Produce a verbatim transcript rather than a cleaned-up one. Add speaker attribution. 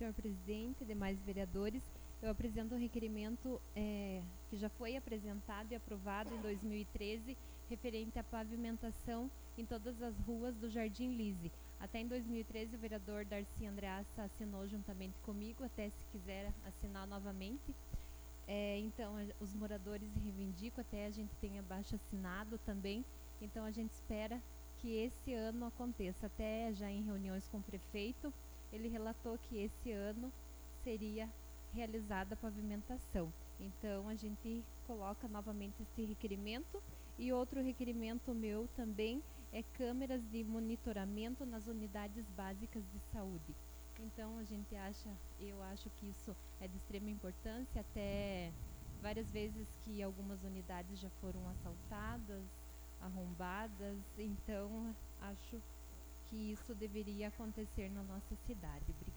Speaker 1: senhor presidente, demais vereadores. Eu apresento um requerimento é, que já foi apresentado e aprovado em dois mil e treze, referente à pavimentação em todas as ruas do Jardim Lise. Até em dois mil e treze, o vereador Darcy Andreassa assinou juntamente comigo, até se quiser assinar novamente. É, então, a, os moradores reivindicam, até a gente tem abaixo assinado também. Então, a gente espera que esse ano aconteça. Até já em reuniões com o prefeito, ele relatou que esse ano seria realizada a pavimentação. Então, a gente coloca novamente esse requerimento. E outro requerimento meu também é câmeras de monitoramento nas unidades básicas de saúde. Então, a gente acha, eu acho que isso é de extrema importância, até várias vezes que algumas unidades já foram assaltadas, arrombadas, então acho que isso deveria acontecer na nossa cidade. Obrigada.